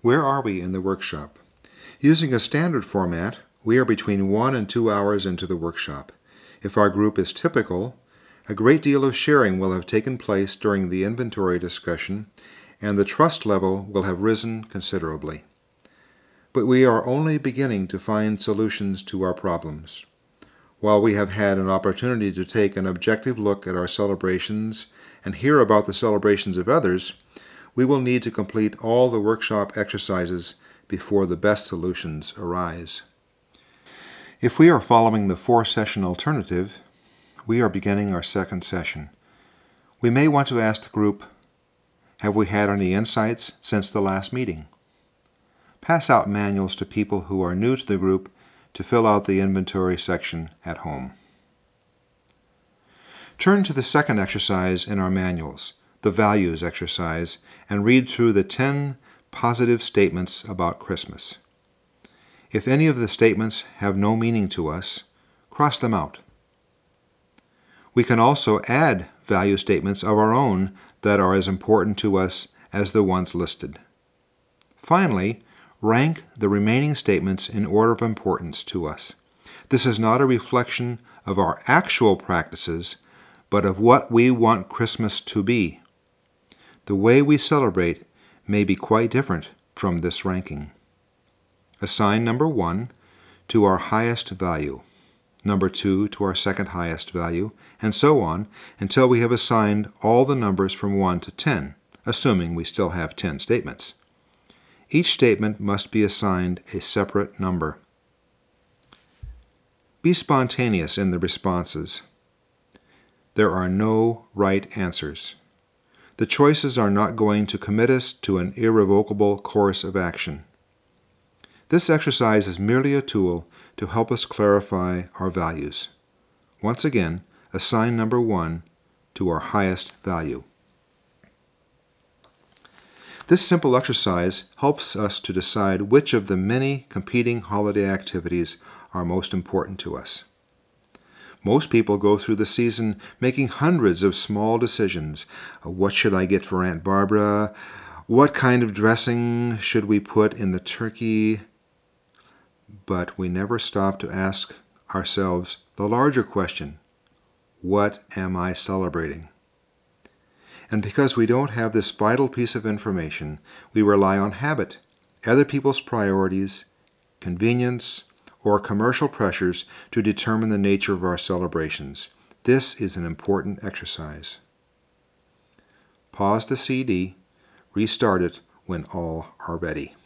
Where are we in the workshop? Using a standard format, we are between 1 and 2 hours into the workshop. If our group is typical, a great deal of sharing will have taken place during the inventory discussion, and the trust level will have risen considerably. But we are only beginning to find solutions to our problems. While we have had an opportunity to take an objective look at our celebrations and hear about the celebrations of others, we will need to complete all the workshop exercises before the best solutions arise. If we are following the 4-session alternative, we are beginning our second session. We may want to ask the group, have we had any insights since the last meeting? Pass out manuals to people who are new to the group to fill out the inventory section at home. Turn to the second exercise in our manuals, the values exercise, and read through the 10 positive statements about Christmas. If any of the statements have no meaning to us, cross them out. We can also add value statements of our own that are as important to us as the ones listed. Finally, rank the remaining statements in order of importance to us. This is not a reflection of our actual practices, but of what we want Christmas to be. The way we celebrate may be quite different from this ranking. Assign number 1 to our highest value, number 2 to our second highest value, and so on until we have assigned all the numbers from 1 to 10, assuming we still have 10 statements. Each statement must be assigned a separate number. Be spontaneous in the responses. There are no right answers. The choices are not going to commit us to an irrevocable course of action. This exercise is merely a tool to help us clarify our values. Once again, assign number 1 to our highest value. This simple exercise helps us to decide which of the many competing holiday activities are most important to us. Most people go through the season making hundreds of small decisions. What should I get for Aunt Barbara? What kind of dressing should we put in the turkey? But we never stop to ask ourselves the larger question, what am I celebrating? And because we don't have this vital piece of information, we rely on habit, other people's priorities, convenience, or commercial pressures to determine the nature of our celebrations. This is an important exercise. Pause the CD, restart it when all are ready.